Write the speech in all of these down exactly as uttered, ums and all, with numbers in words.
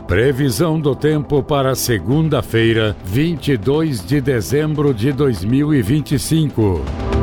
Previsão do tempo para segunda-feira, vinte e dois de dezembro de dois mil e vinte e cinco.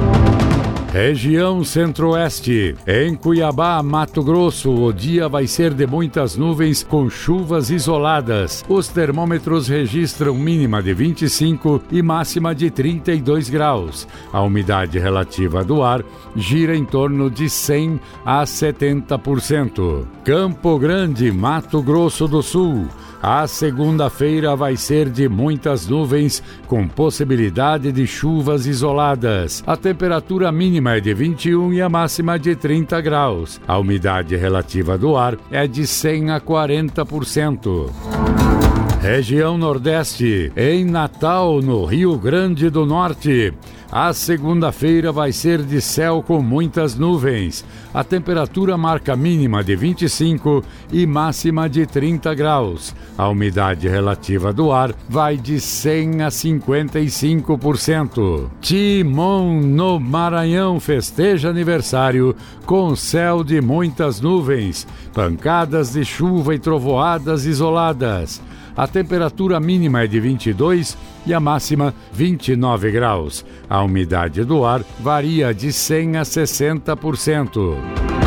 Região Centro-Oeste. Em Cuiabá, Mato Grosso, o dia vai ser de muitas nuvens com chuvas isoladas. Os termômetros registram mínima de vinte e cinco e máxima de trinta e dois graus. A umidade relativa do ar gira em torno de cem a setenta por cento. Campo Grande, Mato Grosso do Sul. A segunda-feira vai ser de muitas nuvens, com possibilidade de chuvas isoladas. A temperatura mínima é de vinte e um e a máxima de trinta graus. A umidade relativa do ar é de cem a quarenta por cento. Região Nordeste. Em Natal, no Rio Grande do Norte. A segunda-feira vai ser de céu com muitas nuvens. A temperatura marca mínima de vinte e cinco e máxima de trinta graus. A umidade relativa do ar vai de cem a cinquenta e cinco por cento. Timon, no Maranhão, festeja aniversário com céu de muitas nuvens, pancadas de chuva e trovoadas isoladas. A temperatura mínima é de vinte e dois e a máxima vinte e nove graus. A umidade do ar varia de cem a sessenta por cento.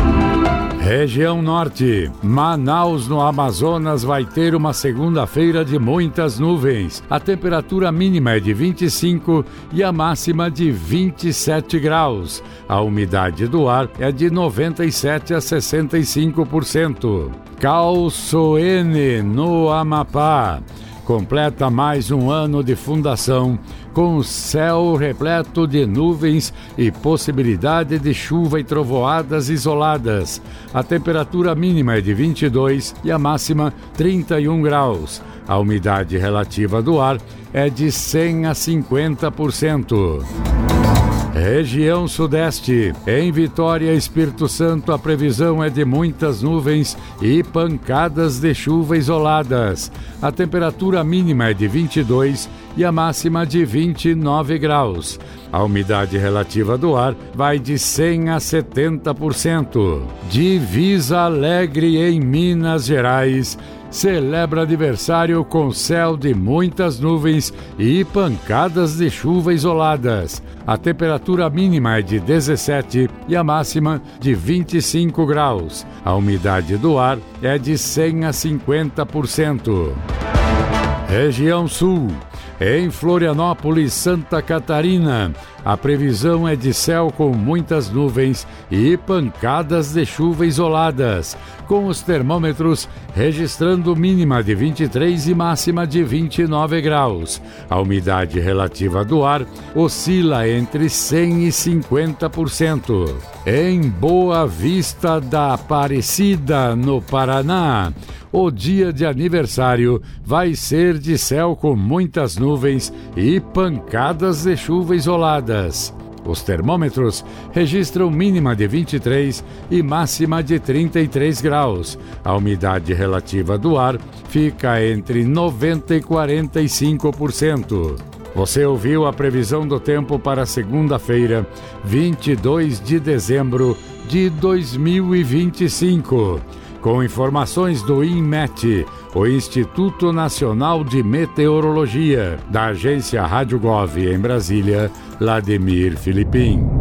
Região Norte. Manaus, no Amazonas, vai ter uma segunda-feira de muitas nuvens. A temperatura mínima é de vinte e cinco e a máxima de vinte e sete graus. A umidade do ar é de noventa e sete a sessenta e cinco por cento. Calçoene, no Amapá. Completa mais um ano de fundação, com céu repleto de nuvens e possibilidade de chuva e trovoadas isoladas. A temperatura mínima é de vinte e dois e a máxima trinta e um graus. A umidade relativa do ar é de cem a cinquenta por cento. Região Sudeste. Em Vitória, Espírito Santo, a previsão é de muitas nuvens e pancadas de chuva isoladas. A temperatura mínima é de vinte e dois e a máxima de vinte e nove graus. A umidade relativa do ar vai de cem a setenta por cento. Divisa Alegre, em Minas Gerais, celebra aniversário com céu de muitas nuvens e pancadas de chuva isoladas. A temperatura mínima é de dezessete e a máxima de vinte e cinco graus. A umidade do ar é de cem a cinquenta por cento. Região Sul. Em Florianópolis, Santa Catarina, a previsão é de céu com muitas nuvens e pancadas de chuva isoladas, com os termômetros registrando mínima de vinte e três e máxima de vinte e nove graus. A umidade relativa do ar oscila entre cem e cinquenta por cento. Em Boa Vista da Aparecida, no Paraná, o dia de aniversário vai ser de céu com muitas nuvens e pancadas de chuva isoladas. Os termômetros registram mínima de vinte e três e máxima de trinta e três graus. A umidade relativa do ar fica entre noventa e quarenta e cinco por cento. Você ouviu a previsão do tempo para segunda-feira, vinte e dois de dezembro de dois mil e vinte e cinco. Com informações do INMET, o Instituto Nacional de Meteorologia, da agência Rádio Gov em Brasília, Vladimir Filipim.